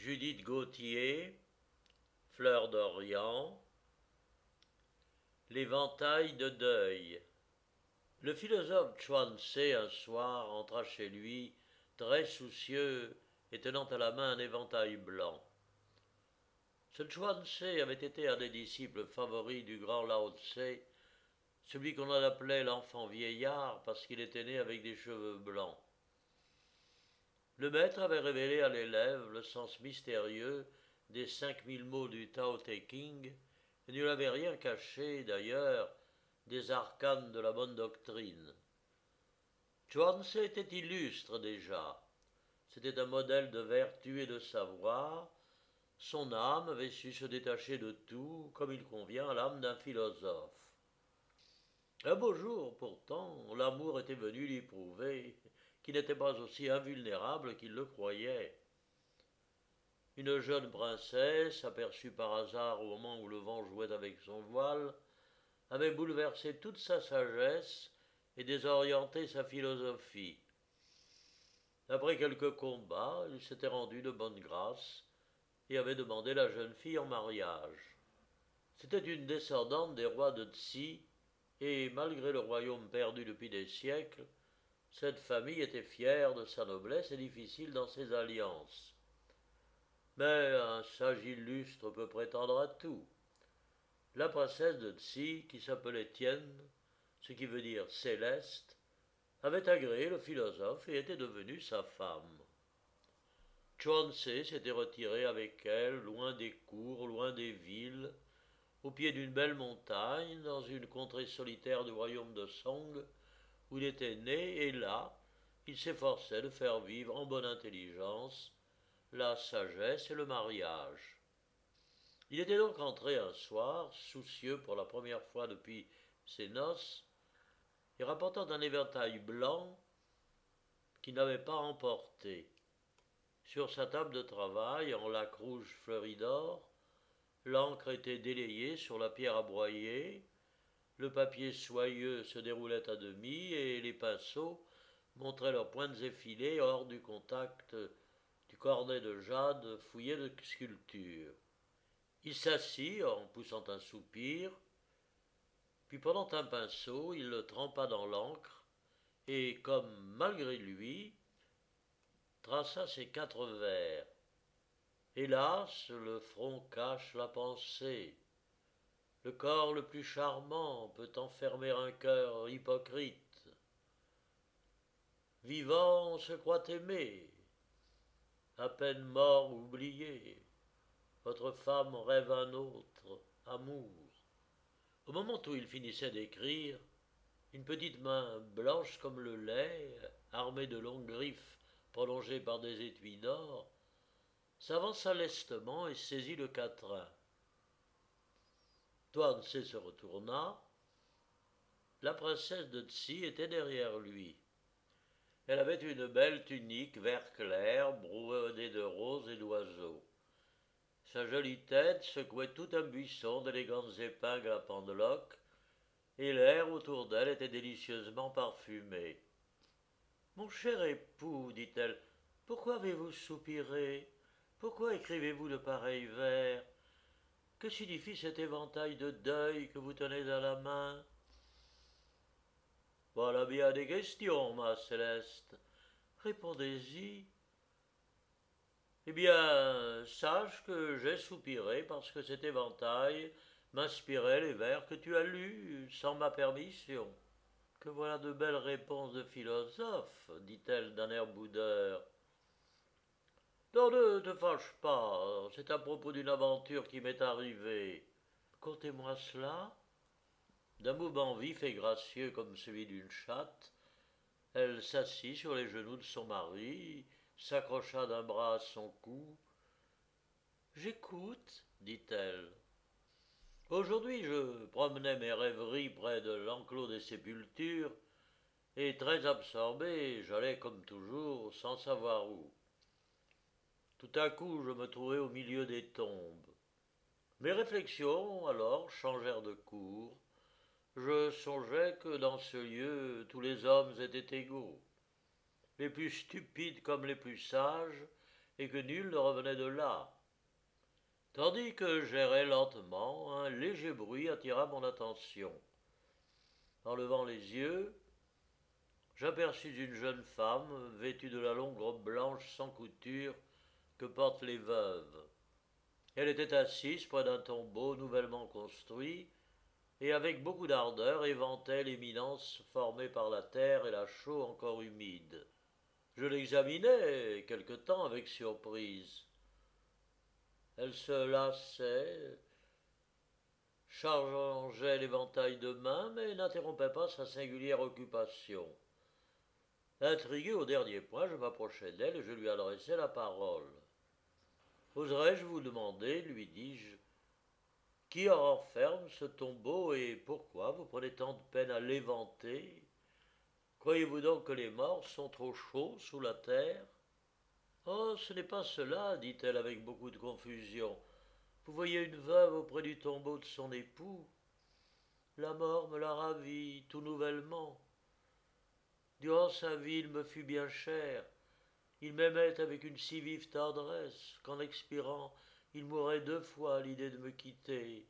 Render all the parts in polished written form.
Judith Gautier, Fleur d'Orient, l'éventail de deuil. Le philosophe Chuan Tse un soir entra chez lui, très soucieux et tenant à la main un éventail blanc. Ce Chuan Tse avait été un des disciples favoris du grand Lao Tse, celui qu'on appelait l'enfant vieillard parce qu'il était né avec des cheveux blancs. Le maître avait révélé à l'élève le sens mystérieux des 5000 mots du Tao Te Ching et ne lui avait rien caché, d'ailleurs, des arcanes de la bonne doctrine. Chuan Tse était illustre déjà. C'était un modèle de vertu et de savoir. Son âme avait su se détacher de tout, comme il convient à l'âme d'un philosophe. Un beau jour, pourtant, l'amour était venu lui prouver qu'il n'était pas aussi invulnérable qu'il le croyait. Une jeune princesse, aperçue par hasard au moment où le vent jouait avec son voile, avait bouleversé toute sa sagesse et désorienté sa philosophie. Après quelques combats, il s'était rendu de bonne grâce et avait demandé la jeune fille en mariage. C'était une descendante des rois de Tsi, et malgré le royaume perdu depuis des siècles, cette famille était fière de sa noblesse et difficile dans ses alliances. Mais un sage illustre peut prétendre à tout. La princesse de Tsi, qui s'appelait Tien, ce qui veut dire céleste, avait agréé le philosophe et était devenue sa femme. Chuan Tse s'était retiré avec elle, loin des cours, loin des villes, au pied d'une belle montagne, dans une contrée solitaire du royaume de Song, où il était né, et là, il s'efforçait de faire vivre en bonne intelligence la sagesse et le mariage. Il était donc entré un soir, soucieux pour la première fois depuis ses noces, et rapportant un éventail blanc qu'il n'avait pas emporté. Sur sa table de travail, en laque rouge fleurie d'or, l'encre était délayée sur la pierre à broyer, le papier soyeux se déroulait à demi et les pinceaux montraient leurs pointes effilées hors du contact du cornet de jade fouillé de sculptures. Il s'assit en poussant un soupir, puis prenant un pinceau, il le trempa dans l'encre et, comme malgré lui, traça ses 4 vers. Hélas, le front cache la pensée. Le corps le plus charmant peut enfermer un cœur hypocrite. Vivant, on se croit aimé, à peine mort, oublié. Votre femme rêve un autre, amour. Au moment où il finissait d'écrire, une petite main blanche comme le lait, armée de longues griffes prolongées par des étuis d'or, s'avança lestement et saisit le quatrain. Tuan Tse se retourna. La princesse de Tsi était derrière lui. Elle avait une belle tunique vert clair, brodée de roses et d'oiseaux. Sa jolie tête secouait tout un buisson d'élégantes épingles à pendeloques, et l'air autour d'elle était délicieusement parfumé. Mon cher époux, dit-elle, pourquoi avez-vous soupiré? Pourquoi écrivez-vous de pareils vers? Que signifie cet éventail de deuil que vous tenez à la main? Voilà bien des questions, ma Céleste. Répondez-y. Eh bien, sache que j'ai soupiré parce que cet éventail m'inspirait les vers que tu as lus sans ma permission. Que voilà de belles réponses de philosophe, dit-elle d'un air boudeur. Non, ne te fâche pas, c'est à propos d'une aventure qui m'est arrivée. Contez-moi cela. D'un mouvement vif et gracieux comme celui d'une chatte, elle s'assit sur les genoux de son mari, s'accrocha d'un bras à son cou. J'écoute, dit-elle. Aujourd'hui, je promenais mes rêveries près de l'enclos des sépultures, et très absorbé, j'allais comme toujours, sans savoir où. Tout à coup, je me trouvai au milieu des tombes. Mes réflexions, alors, changèrent de cours. Je songeais que dans ce lieu, tous les hommes étaient égaux. Les plus stupides comme les plus sages, et que nul ne revenait de là. Tandis que j'errais lentement, un léger bruit attira mon attention. En levant les yeux, j'aperçus une jeune femme vêtue de la longue robe blanche sans couture que portent les veuves. Elle était assise près d'un tombeau nouvellement construit et avec beaucoup d'ardeur éventait l'éminence formée par la terre et la chaux encore humide. Je l'examinai quelque temps avec surprise. Elle se lassait, chargeait l'éventail de main, mais n'interrompait pas sa singulière occupation. Intrigué au dernier point, je m'approchai d'elle et je lui adressai la parole. Oserais-je vous demander, lui dis-je, qui renferme ce tombeau et pourquoi vous prenez tant de peine à l'éventer? Croyez-vous donc que les morts sont trop chauds sous la terre? Oh, ce n'est pas cela, dit-elle avec beaucoup de confusion. Vous voyez une veuve auprès du tombeau de son époux. La mort me l'a ravie tout nouvellement. Durant sa vie, il me fut bien cher. Il m'aimait avec une si vive tendresse qu'en expirant, il mourait 2 fois à l'idée de me quitter.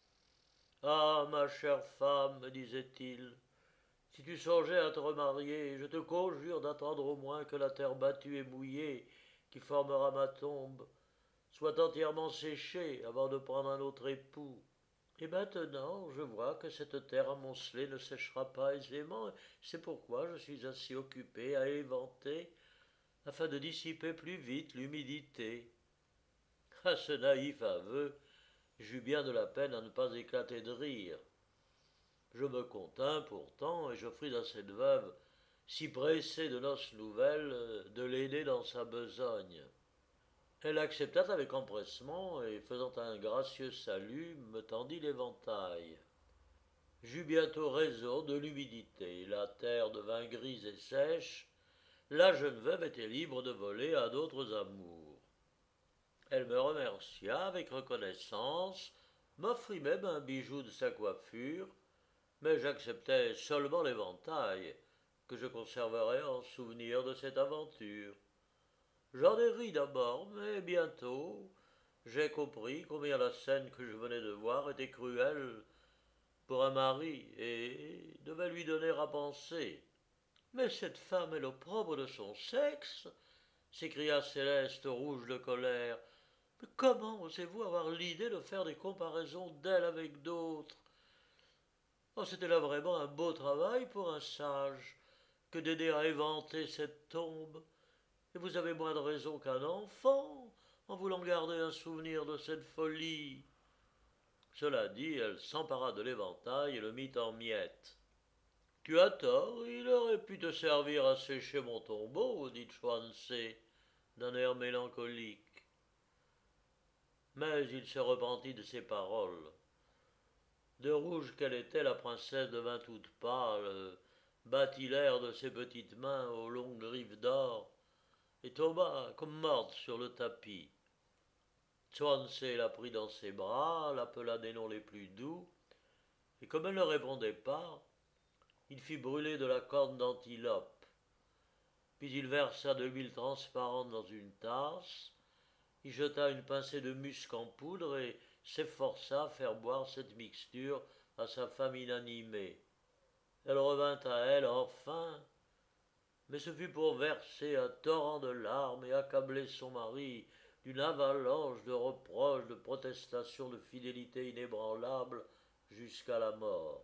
Ah, ma chère femme, me disait-il, si tu songeais à te remarier, je te conjure d'attendre au moins que la terre battue et mouillée, qui formera ma tombe, soit entièrement séchée avant de prendre un autre époux. Et maintenant, je vois que cette terre amoncelée ne séchera pas aisément, c'est pourquoi je suis ainsi occupé à éventer, afin de dissiper plus vite l'humidité. À ce naïf aveu, j'eus bien de la peine à ne pas éclater de rire. Je me contins pourtant et j'offris à cette veuve, si pressée de noces nouvelles, de l'aider dans sa besogne. Elle accepta avec empressement et, faisant un gracieux salut, me tendit l'éventail. J'eus bientôt raison de l'humidité. La terre devint grise et sèche. La jeune veuve était libre de voler à d'autres amours. Elle me remercia avec reconnaissance, m'offrit même un bijou de sa coiffure, mais j'acceptai seulement l'éventail, que je conserverai en souvenir de cette aventure. J'en ai ri d'abord, mais bientôt j'ai compris combien la scène que je venais de voir était cruelle pour un mari et devait lui donner à penser. Mais cette femme est l'opprobre de son sexe, s'écria Céleste, rouge de colère. Mais comment osez-vous avoir l'idée de faire des comparaisons d'elle avec d'autres? Oh, c'était là vraiment un beau travail pour un sage que d'aider à éventer cette tombe. Et vous avez moins de raison qu'un enfant en voulant garder un souvenir de cette folie. Cela dit, elle s'empara de l'éventail et le mit en miettes. Tu as tort, il aurait pu te servir à sécher mon tombeau, dit Chuan-Tze d'un air mélancolique. Mais il se repentit de ses paroles. De rouge qu'elle était, la princesse devint toute pâle, battit l'air de ses petites mains aux longues griffes d'or, et tomba comme morte sur le tapis. Chuan-Tze la prit dans ses bras, l'appela des noms les plus doux, et comme elle ne répondait pas, il fit brûler de la corne d'antilope. Puis il versa de l'huile transparente dans une tasse, y jeta une pincée de musc en poudre et s'efforça à faire boire cette mixture à sa femme inanimée. Elle revint à elle enfin, mais ce fut pour verser un torrent de larmes et accabler son mari d'une avalanche de reproches, de protestations de fidélité inébranlable jusqu'à la mort.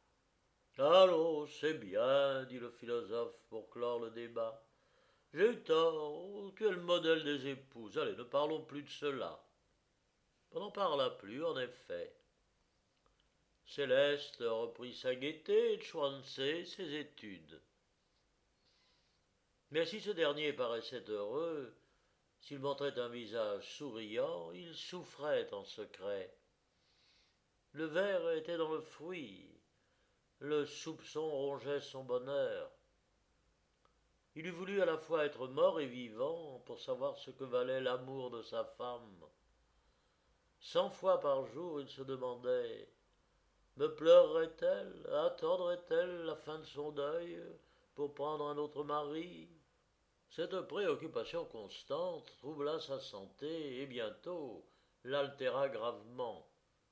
Allons, c'est bien, dit le philosophe pour clore le débat. J'ai eu tort, tu es le modèle des épouses. Allez, ne parlons plus de cela. On n'en parla plus, en effet. Céleste reprit sa gaieté et Chuan-Tze ses études. Mais si ce dernier paraissait heureux, s'il montrait un visage souriant, il souffrait en secret. Le ver était dans le fruit, le soupçon rongeait son bonheur. Il eût voulu à la fois être mort et vivant pour savoir ce que valait l'amour de sa femme. 100 fois par jour, il se demandait: me pleurerait-elle, attendrait-elle la fin de son deuil pour prendre un autre mari? Cette préoccupation constante troubla sa santé et bientôt l'altéra gravement.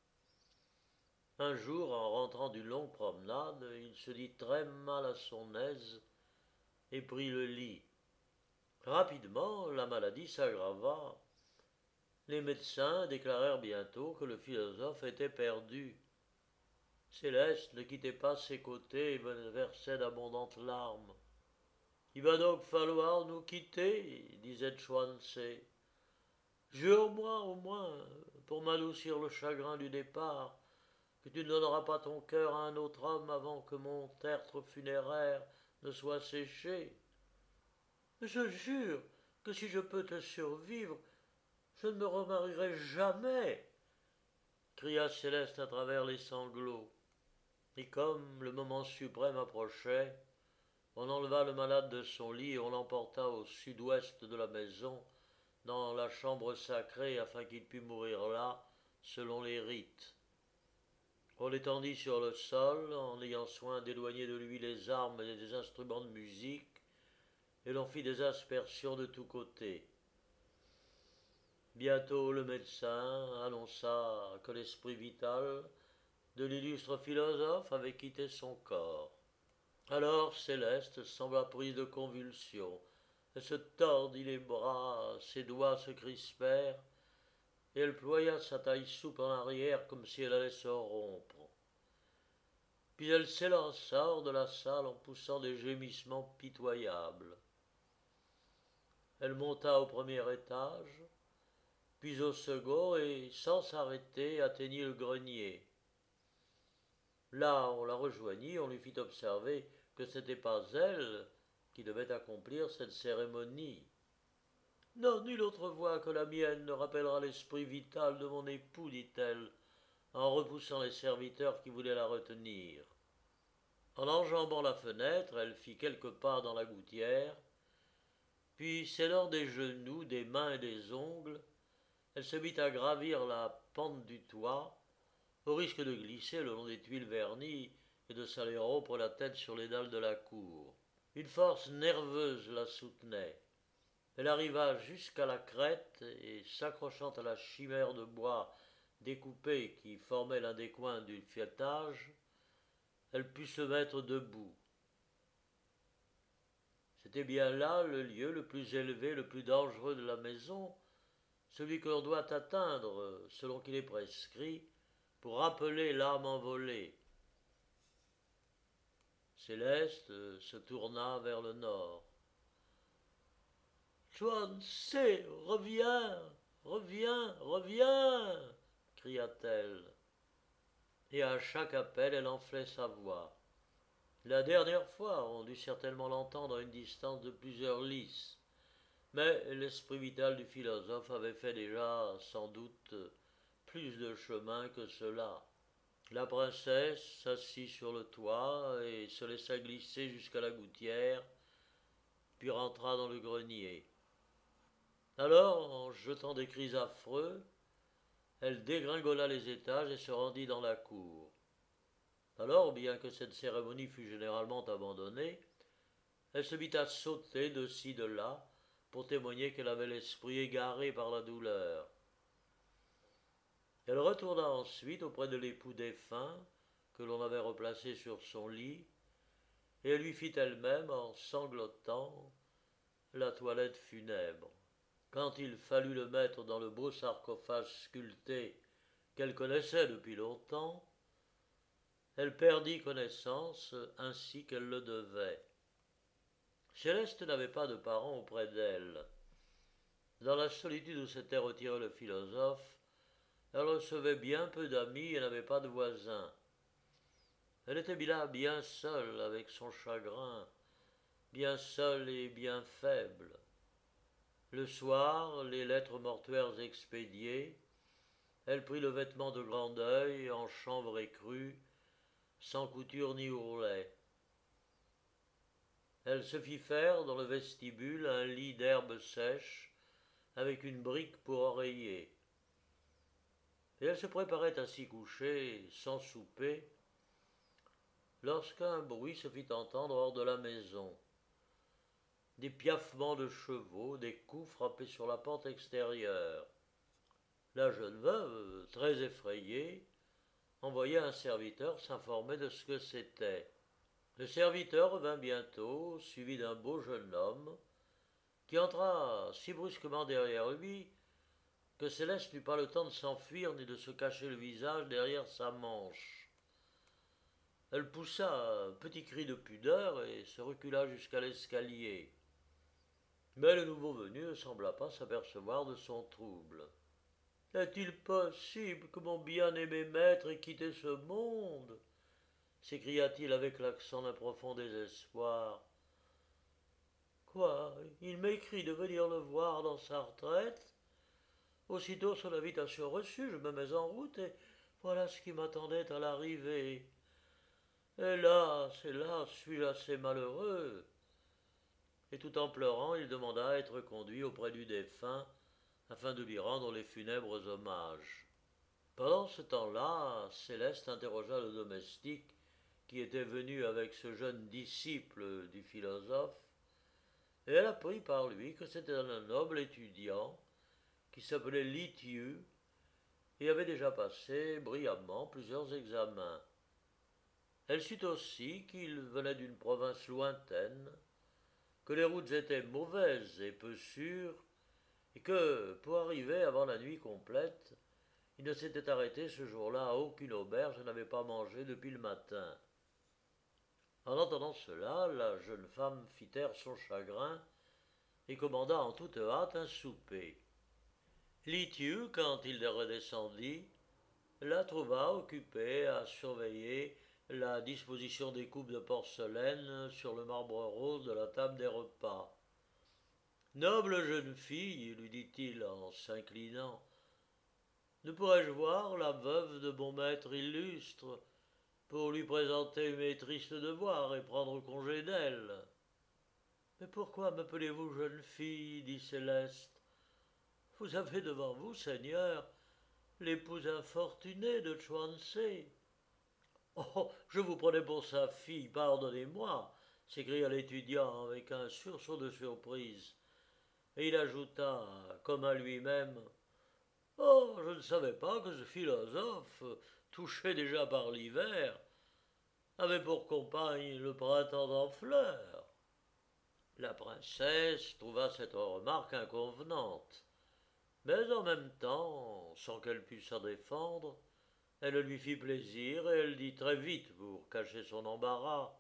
Un jour, en rentrant d'une longue promenade, il se dit très mal à son aise et prit le lit. Rapidement, la maladie s'aggrava. Les médecins déclarèrent bientôt que le philosophe était perdu. Céleste ne quittait pas ses côtés et versait d'abondantes larmes. Il va donc falloir nous quitter, disait Chuan-Tze. Jure-moi au moins, pour m'adoucir le chagrin du départ, que tu ne donneras pas ton cœur à un autre homme avant que mon tertre funéraire ne soit séché. Je jure que si je peux te survivre, je ne me remarierai jamais, cria Céleste à travers les sanglots. Et comme le moment suprême approchait, on enleva le malade de son lit et on l'emporta au sud-ouest de la maison, dans la chambre sacrée, afin qu'il pût mourir là, selon les rites. On l'étendit sur le sol, en ayant soin d'éloigner de lui les armes et des instruments de musique, et l'on fit des aspersions de tous côtés. Bientôt le médecin annonça que l'esprit vital de l'illustre philosophe avait quitté son corps. Alors Céleste sembla prise de convulsions. Elle se tordit les bras, ses doigts se crispèrent, et elle ploya sa taille souple en arrière comme si elle allait se rompre. Puis elle s'élança hors de la salle en poussant des gémissements pitoyables. Elle monta au premier étage, puis au second et, sans s'arrêter, atteignit le grenier. Là, on la rejoignit, on lui fit observer que ce n'était pas elle qui devait accomplir cette cérémonie. Non, nulle autre voix que la mienne ne rappellera l'esprit vital de mon époux, dit-elle, en repoussant les serviteurs qui voulaient la retenir. En enjambant la fenêtre, elle fit quelques pas dans la gouttière, puis s'aidant des genoux, des mains et des ongles, elle se mit à gravir la pente du toit, au risque de glisser le long des tuiles vernies et de s'aller rompre la tête sur les dalles de la cour. Une force nerveuse la soutenait. Elle arriva jusqu'à la crête et, s'accrochant à la chimère de bois découpé qui formait l'un des coins du fêtage, elle put se mettre debout. C'était bien là le lieu le plus élevé, le plus dangereux de la maison, celui que l'on doit atteindre, selon qu'il est prescrit, pour rappeler l'âme envolée. Céleste se tourna vers le nord. Chuan-Tze, reviens, reviens, reviens, cria-t-elle. Et à chaque appel, elle enflait sa voix. La dernière fois, on dut certainement l'entendre à une distance de plusieurs lis, mais l'esprit vital du philosophe avait fait déjà, sans doute, plus de chemin que cela. La princesse s'assit sur le toit et se laissa glisser jusqu'à la gouttière, puis rentra dans le grenier. Alors, en jetant des cris affreux, elle dégringola les étages et se rendit dans la cour. Alors, bien que cette cérémonie fût généralement abandonnée, elle se mit à sauter de ci de là pour témoigner qu'elle avait l'esprit égaré par la douleur. Elle retourna ensuite auprès de l'époux défunt que l'on avait replacé sur son lit, et elle lui fit elle-même, en sanglotant, la toilette funèbre. Quand il fallut le mettre dans le beau sarcophage sculpté qu'elle connaissait depuis longtemps, elle perdit connaissance ainsi qu'elle le devait. Céleste n'avait pas de parents auprès d'elle. Dans la solitude où s'était retiré le philosophe, elle recevait bien peu d'amis et n'avait pas de voisins. Elle était là bien seule avec son chagrin, bien seule et bien faible. Le soir, les lettres mortuaires expédiées, elle prit le vêtement de grand deuil en chanvre écrue, sans couture ni ourlet. Elle se fit faire dans le vestibule un lit d'herbes sèches avec une brique pour oreiller. Et elle se préparait à s'y coucher sans souper, lorsqu'un bruit se fit entendre hors de la maison. des piaffements de chevaux, des coups frappés sur la porte extérieure. La jeune veuve, très effrayée, envoya un serviteur s'informer de ce que c'était. Le serviteur revint bientôt, suivi d'un beau jeune homme, qui entra si brusquement derrière lui que Céleste n'eut pas le temps de s'enfuir ni de se cacher le visage derrière sa manche. Elle poussa un petit cri de pudeur et se recula jusqu'à l'escalier. Mais le nouveau venu ne sembla pas s'apercevoir de son trouble. Est-il possible que mon bien-aimé maître ait quitté ce monde s'écria-t-il avec l'accent d'un profond désespoir. Quoi, il m'écrit de venir le voir dans sa retraite. Aussitôt son invitation reçue, je me mets en route et voilà ce qui m'attendait à l'arrivée. Hélas, hélas, suis-je assez malheureux. Et tout en pleurant, il demanda à être conduit auprès du défunt afin de lui rendre les funèbres hommages. Pendant ce temps-là, Céleste interrogea le domestique qui était venu avec ce jeune disciple du philosophe, et elle apprit par lui que c'était un noble étudiant qui s'appelait Li Thieu et avait déjà passé brillamment plusieurs examens. Elle sut aussi qu'il venait d'une province lointaine, que les routes étaient mauvaises et peu sûres, et que, pour arriver avant la nuit complète, il ne s'était arrêté ce jour-là à aucune auberge et n'avait pas mangé depuis le matin. En entendant cela, la jeune femme fit taire son chagrin et commanda en toute hâte un souper. Li Thieu, quand il redescendit, la trouva occupée à surveiller la disposition des coupes de porcelaine sur le marbre rose de la table des repas. Noble jeune fille, lui dit-il en s'inclinant, ne pourrais-je voir la veuve de mon maître illustre pour lui présenter mes tristes devoirs et prendre congé d'elle? Mais pourquoi m'appelez-vous jeune fille dit Céleste. Vous avez devant vous, Seigneur, l'épouse infortunée de Chuan-Tze. Oh, je vous prenais pour sa fille, pardonnez-moi, s'écria l'étudiant avec un sursaut de surprise. Et il ajouta, comme à lui-même, oh, je ne savais pas que ce philosophe, touché déjà par l'hiver, avait pour compagne le printemps en fleurs. La princesse trouva cette remarque inconvenante, mais en même temps, sans qu'elle pût s'en défendre, elle lui fit plaisir et elle dit très vite pour cacher son embarras.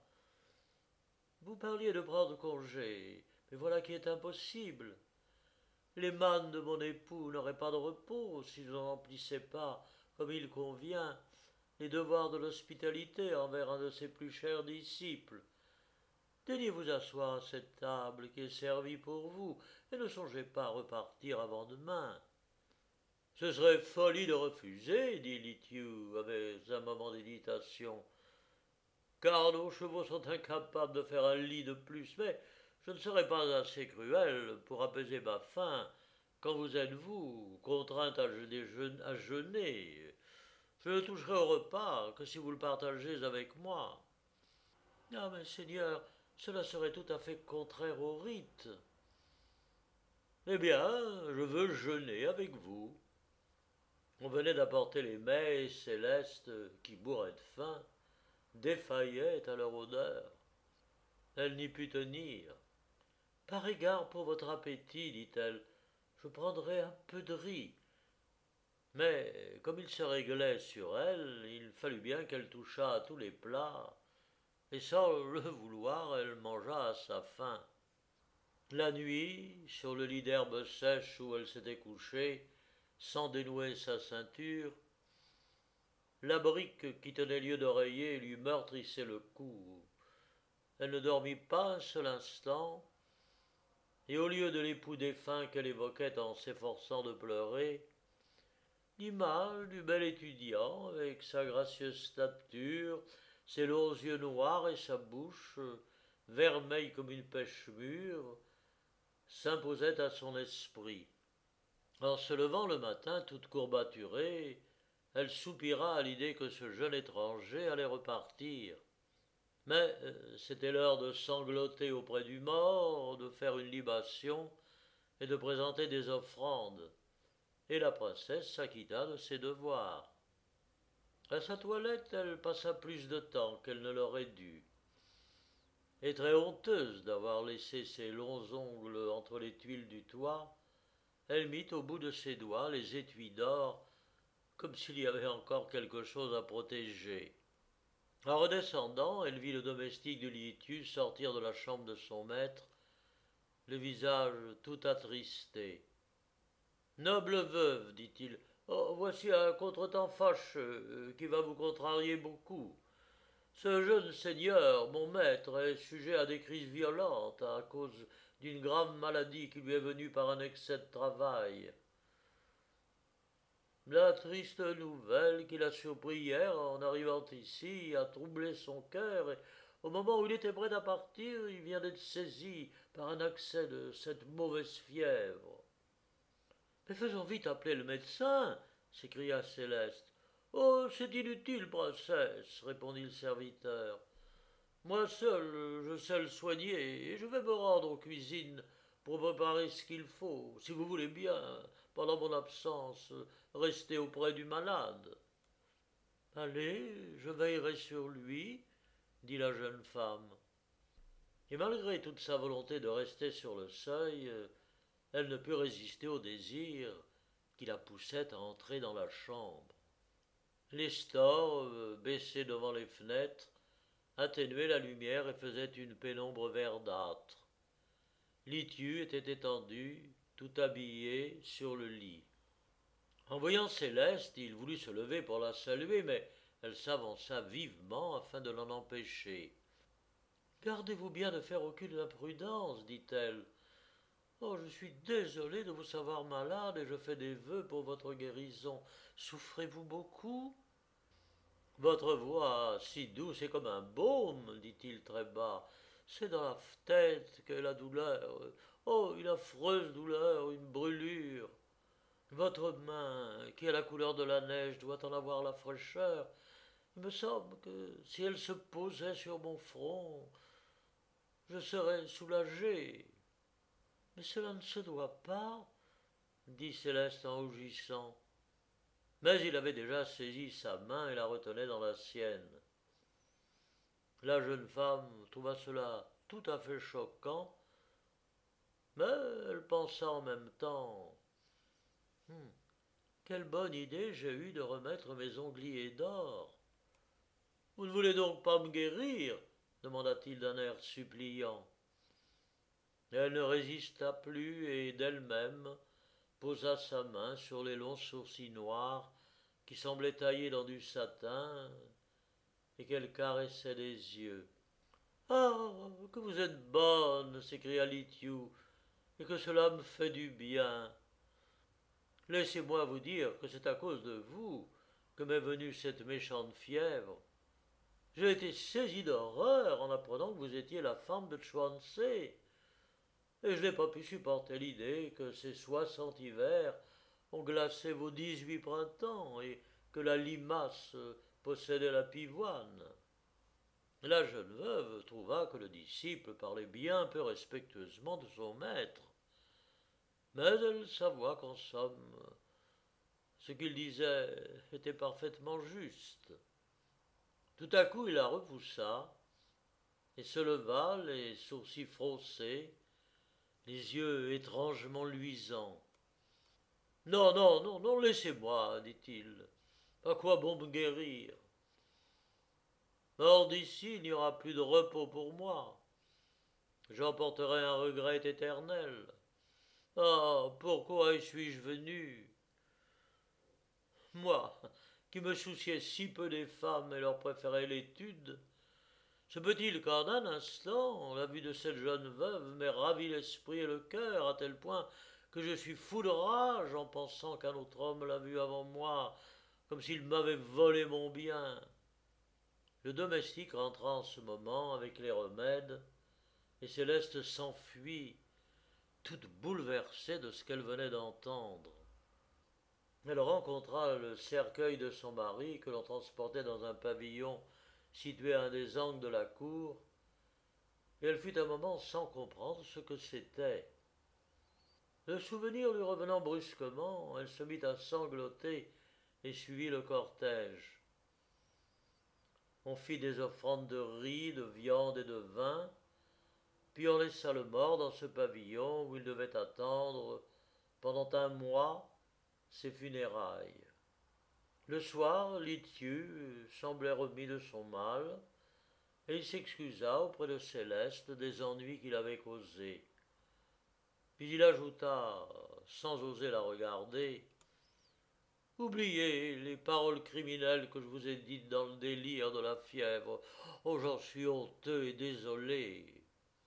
Vous parliez de prendre congé, mais voilà qui est impossible. Les mânes de mon époux n'auraient pas de repos si je n'emplissais pas, comme il convient, les devoirs de l'hospitalité envers un de ses plus chers disciples. Daignez vous asseoir à cette table qui est servie pour vous, et ne songez pas à repartir avant demain. Ce serait folie de refuser, dit Li Thieu avec un moment d'hésitation, car nos chevaux sont incapables de faire un lit de plus, mais je ne serai pas assez cruel pour apaiser ma faim quand vous êtes, vous, contrainte à jeûner. Je ne toucherai au repas que si vous le partagez avec moi. Ah, mais Seigneur, cela serait tout à fait contraire au rite. Eh bien, je veux jeûner avec vous. On venait d'apporter les mets et Céleste, qui bourrait de faim, défaillait à leur odeur. Elle n'y put tenir. Par égard pour votre appétit, dit-elle, je prendrai un peu de riz. Mais comme il se réglait sur elle, il fallut bien qu'elle touchât à tous les plats, et sans le vouloir, elle mangea à sa faim. La nuit, sur le lit d'herbe sèche où elle s'était couchée, sans dénouer sa ceinture, la brique qui tenait lieu d'oreiller lui meurtrissait le cou. Elle ne dormit pas un seul instant, et au lieu de l'époux défunt qu'elle évoquait en s'efforçant de pleurer, l'image du bel étudiant, avec sa gracieuse stature, ses longs yeux noirs et sa bouche, vermeille comme une pêche mûre, s'imposait à son esprit. En se levant le matin, toute courbaturée, elle soupira à l'idée que ce jeune étranger allait repartir. Mais c'était l'heure de sangloter auprès du mort, de faire une libation et de présenter des offrandes, et la princesse s'acquitta de ses devoirs. À sa toilette, elle passa plus de temps qu'elle ne l'aurait dû, et très honteuse d'avoir laissé ses longs ongles entre les tuiles du toit, elle mit au bout de ses doigts les étuis d'or, comme s'il y avait encore quelque chose à protéger. En redescendant, elle vit le domestique de Liétius sortir de la chambre de son maître, le visage tout attristé. Noble veuve, dit-il, oh, voici un contretemps fâcheux qui va vous contrarier beaucoup. Ce jeune seigneur, mon maître, est sujet à des crises violentes à cause d'une grave maladie qui lui est venue par un excès de travail. La triste nouvelle qu'il a surpris hier en arrivant ici a troublé son cœur et au moment où il était prêt à partir, il vient d'être saisi par un accès de cette mauvaise fièvre. Mais faisons vite appeler le médecin, s'écria Céleste. Oh, c'est inutile, princesse, répondit le serviteur. Moi seul, je sais le soigner, et je vais me rendre aux cuisines pour préparer ce qu'il faut, si vous voulez bien, pendant mon absence, rester auprès du malade. Allez, je veillerai sur lui, dit la jeune femme. Et malgré toute sa volonté de rester sur le seuil, elle ne put résister au désir qui la poussait à entrer dans la chambre. Les stores, baissés devant les fenêtres, atténuaient la lumière et faisaient une pénombre verdâtre. Litiu était étendu, tout habillé, sur le lit. En voyant Céleste, il voulut se lever pour la saluer, mais elle s'avança vivement afin de l'en empêcher. Gardez-vous bien de faire aucune imprudence, dit-elle. Oh, je suis désolée de vous savoir malade et je fais des vœux pour votre guérison. Souffrez-vous beaucoup? Votre voix, si douce et comme un baume, dit-il très bas, c'est dans la tête qu'est la douleur. Oh, une affreuse douleur, une brûlure. Votre main, qui a la couleur de la neige, doit en avoir la fraîcheur. Il me semble que si elle se posait sur mon front, je serais soulagé. Mais cela ne se doit pas, dit Céleste en rougissant. Mais il avait déjà saisi sa main et la retenait dans la sienne. La jeune femme trouva cela tout à fait choquant, mais elle pensa en même temps quelle bonne idée j'ai eue de remettre mes ongliers d'or. Vous ne voulez donc pas me guérir demanda-t-il d'un air suppliant. Elle ne résista plus et d'elle-même posa sa main sur les longs sourcils noirs qui semblaient taillés dans du satin et qu'elle caressait des yeux. Ah, que vous êtes bonne, s'écria Litiou, et que cela me fait du bien. Laissez-moi vous dire que c'est à cause de vous que m'est venue cette méchante fièvre. J'ai été saisi d'horreur en apprenant que vous étiez la femme de Chuansé, et je n'ai pas pu supporter l'idée que ces 60 hivers ont glacé vos 18 printemps et que la limace possédait la pivoine. La jeune veuve trouva que le disciple parlait bien peu respectueusement de son maître, mais elle s'avoua qu'en somme, ce qu'il disait était parfaitement juste. Tout à coup, il la repoussa et se leva, les sourcils froncés, les yeux étrangement luisants. Non, non, non, non, laissez-moi, dit-il. À quoi bon me guérir? Hors d'ici, il n'y aura plus de repos pour moi. J'emporterai un regret éternel. Ah, pourquoi y suis-je venu? Moi, qui me souciais si peu des femmes et leur préférais l'étude, se peut-il qu'en un instant, la vue de cette jeune veuve m'ait ravi l'esprit et le cœur à tel point que je suis fou de rage en pensant qu'un autre homme l'a vue avant moi, comme s'il m'avait volé mon bien. Le domestique rentra en ce moment avec les remèdes, et Céleste s'enfuit, toute bouleversée de ce qu'elle venait d'entendre. Elle rencontra le cercueil de son mari que l'on transportait dans un pavillon situé à un des angles de la cour, et elle fut un moment sans comprendre ce que c'était. Le souvenir lui revenant brusquement, elle se mit à sangloter et suivit le cortège. On fit des offrandes de riz, de viande et de vin, puis on laissa le mort dans ce pavillon où il devait attendre, pendant un mois, ses funérailles. Le soir, Lithieu semblait remis de son mal, et il s'excusa auprès de Céleste des ennuis qu'il avait causés. Puis il ajouta, sans oser la regarder, oubliez les paroles criminelles que je vous ai dites dans le délire de la fièvre. Oh, j'en suis honteux et désolé.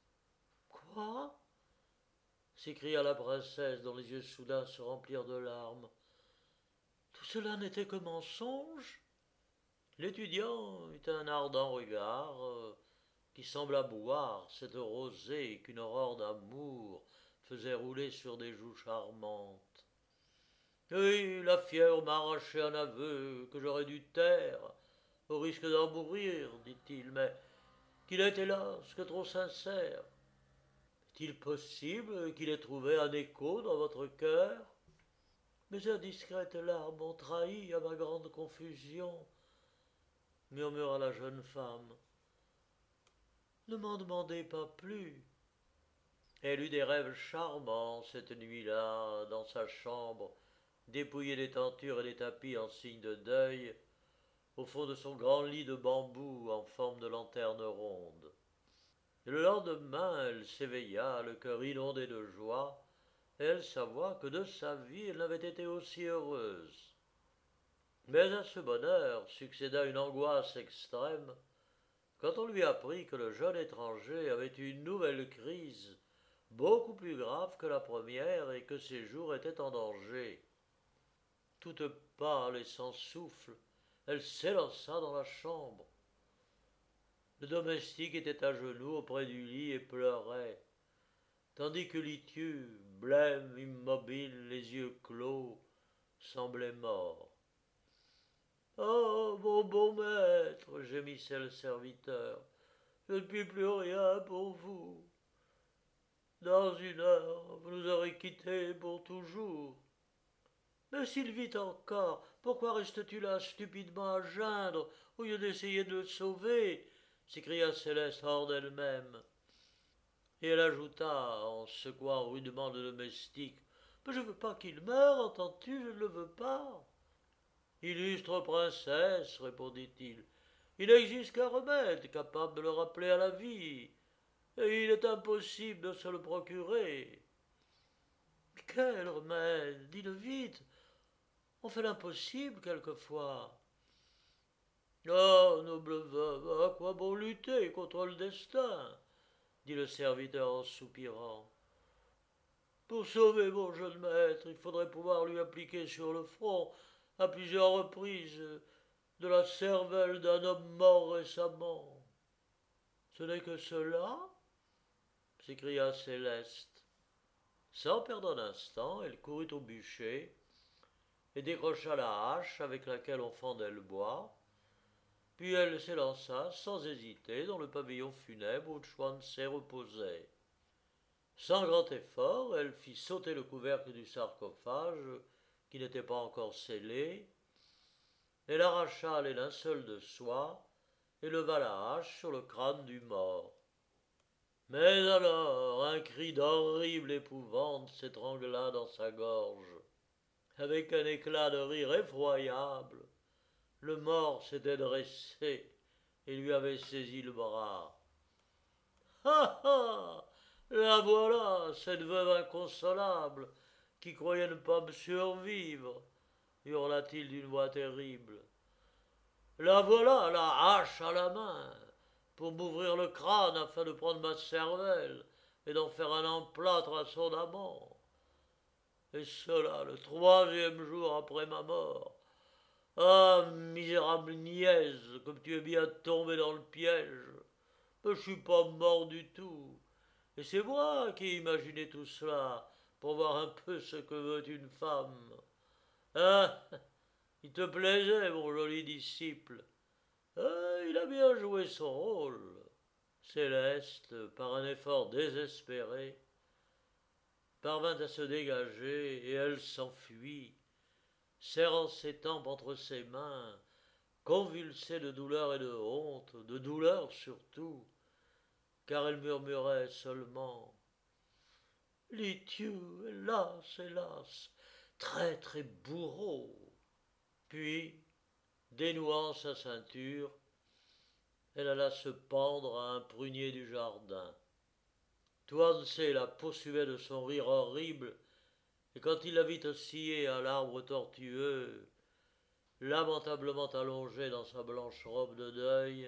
Quoi? S'écria la princesse, dont les yeux soudain se remplirent de larmes. Tout cela n'était que mensonge? L'étudiant eut un ardent regard qui sembla boire cette rosée qu'une aurore d'amour faisait rouler sur des joues charmantes. Oui, la fièvre m'a arraché un aveu que j'aurais dû taire, au risque d'en mourir, dit-il, mais qu'il est hélas que trop sincère. Est-il possible qu'il ait trouvé un écho dans votre cœur? Mes indiscrètes larmes m'ont trahi à ma grande confusion, murmura la jeune femme. Ne m'en demandez pas plus. Elle eut des rêves charmants cette nuit-là, dans sa chambre, dépouillée des tentures et des tapis en signe de deuil, au fond de son grand lit de bambou en forme de lanterne ronde. Et le lendemain, elle s'éveilla, le cœur inondé de joie, et elle s'avoua que de sa vie elle n'avait été aussi heureuse. Mais à ce bonheur succéda une angoisse extrême, quand on lui apprit que le jeune étranger avait eu une nouvelle crise, beaucoup plus grave que la première, et que ses jours étaient en danger. Toute pâle et sans souffle, elle s'élança dans la chambre. Le domestique était à genoux auprès du lit et pleurait, tandis que Lithieu, blême, immobile, les yeux clos, semblait mort. Oh, mon bon maître, gémissait le serviteur, je ne puis plus rien pour vous. Dans une heure, vous nous aurez quittés pour toujours. Mais s'il vit encore, pourquoi restes-tu là stupidement à geindre, au lieu d'essayer de le sauver? S'écria Céleste hors d'elle-même. Et elle ajouta, en secouant rudement le domestique, mais je ne veux pas qu'il meure, entends-tu, je ne le veux pas. Illustre princesse, répondit-il, il n'existe qu'un remède capable de le rappeler à la vie, et il est impossible de se le procurer. Quel remède? Dis-le vite. On fait l'impossible quelquefois. Oh, noble veuve, à quoi bon lutter contre le destin? Dit le serviteur en soupirant. Pour sauver mon jeune maître, il faudrait pouvoir lui appliquer sur le front, à plusieurs reprises, de la cervelle d'un homme mort récemment. Ce n'est que cela? S'écria Céleste. Sans perdre un instant, elle courut au bûcher et décrocha la hache avec laquelle on fendait le bois, puis elle s'élança sans hésiter dans le pavillon funèbre où Chuan-Tze reposait. Sans grand effort, elle fit sauter le couvercle du sarcophage, qui n'était pas encore scellé, elle arracha les linceuls de soie et leva la hache sur le crâne du mort. Mais alors un cri d'horrible épouvante s'étrangla dans sa gorge. Avec un éclat de rire effroyable, le mort s'était dressé et lui avait saisi le bras. Ah ah! La voilà, cette veuve inconsolable, qui croyait ne pas me survivre, hurla-t-il d'une voix terrible. La voilà, la hache à la main, pour m'ouvrir le crâne afin de prendre ma cervelle et d'en faire un emplâtre à son amant. Et cela le troisième jour après ma mort. Ah, misérable niaise, comme tu es bien tombé dans le piège. Mais je suis pas mort du tout. Et c'est moi qui ai imaginé tout cela, pour voir un peu ce que veut une femme. Ah, il te plaisait, mon joli disciple. Il a bien joué son rôle. Céleste, par un effort désespéré, parvint à se dégager et elle s'enfuit, serrant ses tempes entre ses mains, convulsée de douleur et de honte, de douleur surtout, car elle murmurait seulement Litiou, hélas, hélas, traître et bourreau. Puis, dénouant sa ceinture, elle alla se pendre à un prunier du jardin. Tuansé la poursuivait de son rire horrible, et quand il la vit osciller à l'arbre tortueux, lamentablement allongée dans sa blanche robe de deuil,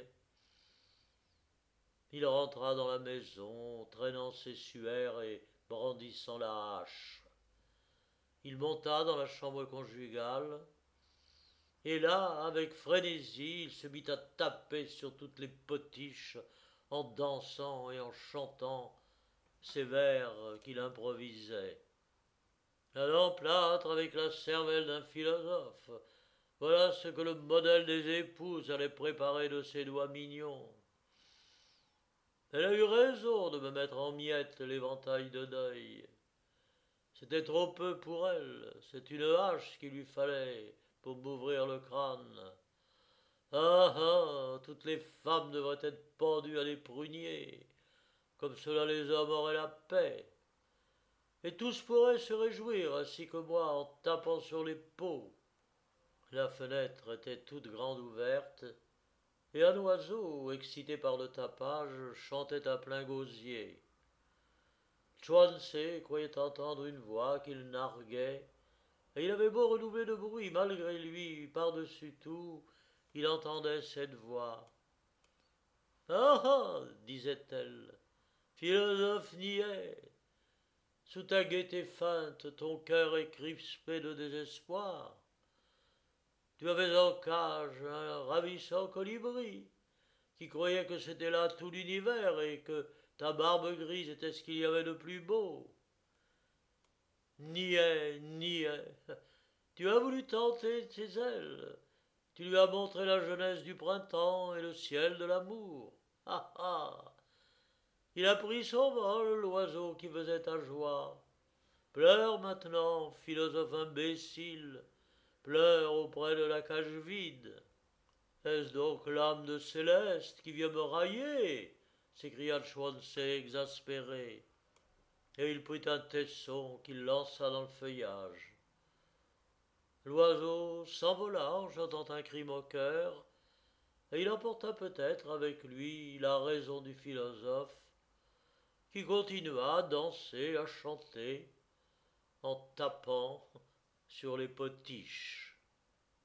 il rentra dans la maison, traînant ses suaires et brandissant la hache. Il monta dans la chambre conjugale, et là, avec frénésie, il se mit à taper sur toutes les potiches, en dansant et en chantant ces vers qu'il improvisait. Un emplâtre avec la cervelle d'un philosophe, voilà ce que le modèle des épouses allait préparer de ses doigts mignons. Elle a eu raison de me mettre en miettes l'éventail de deuil. C'était trop peu pour elle, c'est une hache qu'il lui fallait pour m'ouvrir le crâne. Ah ah, toutes les femmes devraient être pendues à des pruniers, comme cela les hommes auraient la paix. Et tous pourraient se réjouir, ainsi que moi, en tapant sur les peaux. La fenêtre était toute grande ouverte, et un oiseau, excité par le tapage, chantait à plein gosier. Chuanzé croyait entendre une voix qu'il narguait, et il avait beau redoubler de bruit, malgré lui, par-dessus tout, il entendait cette voix. Ah ah, disait-elle, philosophe niais, sous ta gaieté feinte, ton cœur est crispé de désespoir. Tu avais en cage un ravissant colibri qui croyait que c'était là tout l'univers et que ta barbe grise était ce qu'il y avait de plus beau. Niais, niais, tu as voulu tenter tes ailes, tu lui as montré la jeunesse du printemps et le ciel de l'amour. Ah ah, il a pris son vol, l'oiseau qui faisait ta joie. Pleure maintenant, philosophe imbécile, pleure auprès de la cage vide. Est-ce donc l'âme de Céleste qui vient me railler s'écria Chuansé exaspéré, et il prit un tesson qu'il lança dans le feuillage. L'oiseau s'envola en chantant un cri moqueur, et il emporta peut-être avec lui la raison du philosophe, qui continua à danser, à chanter, en tapant sur les potiches.